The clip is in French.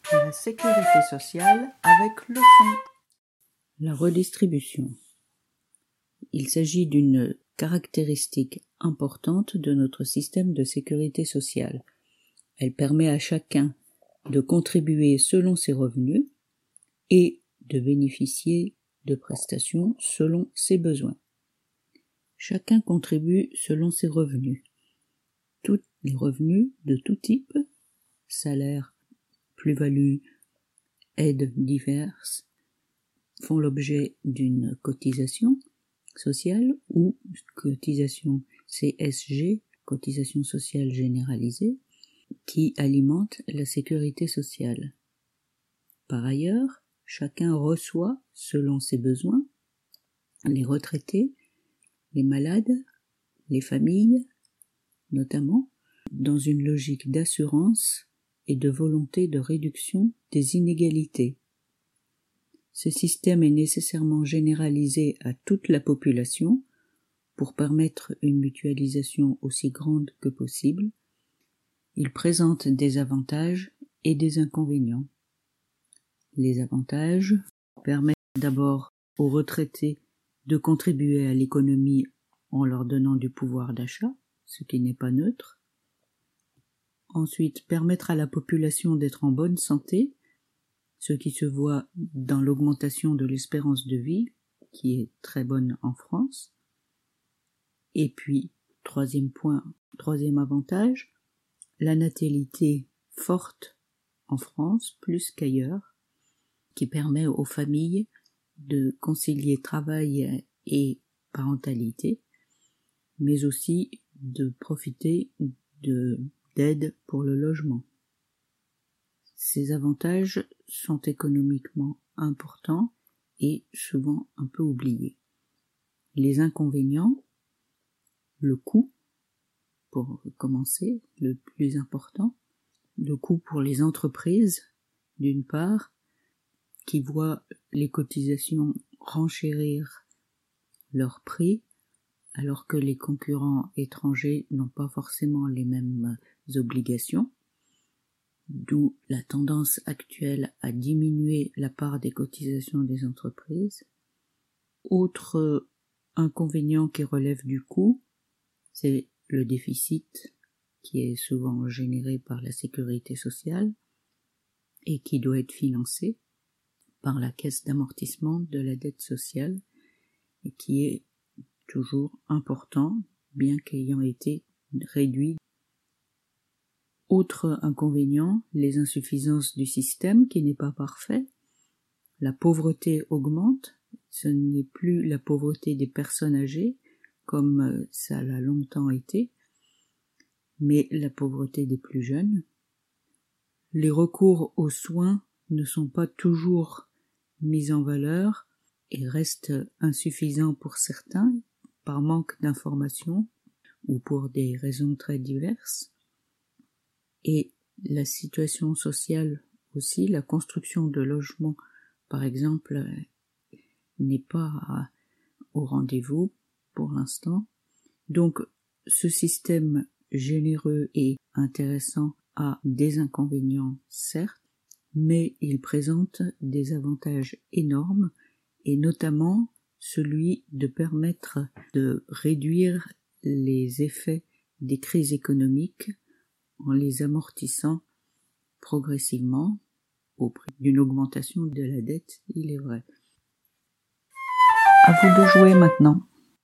La sécurité sociale avec leçon. La redistribution. Il s'agit d'une caractéristique importante de notre système de sécurité sociale. Elle permet à chacun de contribuer selon ses revenus et de bénéficier de prestations selon ses besoins. Chacun contribue selon ses revenus. Tous les revenus de tout type, salaire, plus-value, aides diverses, font l'objet d'une cotisation sociale ou cotisation CSG, cotisation sociale généralisée, qui alimente la sécurité sociale. Par ailleurs, chacun reçoit, selon ses besoins, les retraités, les malades, les familles, notamment, dans une logique d'assurance et de volonté de réduction des inégalités. Ce système est nécessairement généralisé à toute la population pour permettre une mutualisation aussi grande que possible. Il présente des avantages et des inconvénients. Les avantages permettent d'abord aux retraités de contribuer à l'économie en leur donnant du pouvoir d'achat, ce qui n'est pas neutre. Ensuite, permettre à la population d'être en bonne santé, ce qui se voit dans l'augmentation de l'espérance de vie, qui est très bonne en France. Et puis, troisième avantage, la natalité forte en France, plus qu'ailleurs, qui permet aux familles de concilier travail et parentalité, mais aussi de profiter d'aide pour le logement. Ces avantages sont économiquement importants et souvent un peu oubliés. Les inconvénients, le coût, pour commencer, le plus important, le coût pour les entreprises, d'une part, qui voient les cotisations renchérir leur prix, alors que les concurrents étrangers n'ont pas forcément les mêmes obligations, d'où la tendance actuelle à diminuer la part des cotisations des entreprises. Autre inconvénient qui relève du coût, c'est le déficit qui est souvent généré par la sécurité sociale et qui doit être financé par la caisse d'amortissement de la dette sociale et qui est toujours important, bien qu'ayant été réduit. Autre inconvénient, les insuffisances du système qui n'est pas parfait. La pauvreté augmente, ce n'est plus la pauvreté des personnes âgées, comme ça l'a longtemps été, mais la pauvreté des plus jeunes. Les recours aux soins ne sont pas toujours mis en valeur et restent insuffisants pour certains, par manque d'informations ou pour des raisons très diverses. Et la situation sociale aussi, la construction de logements, par exemple, n'est pas au rendez-vous pour l'instant. Donc, ce système généreux et intéressant a des inconvénients, certes, mais il présente des avantages énormes, et notamment celui de permettre de réduire les effets des crises économiques en les amortissant progressivement au prix d'une augmentation de la dette, il est vrai. À vous de jouer maintenant.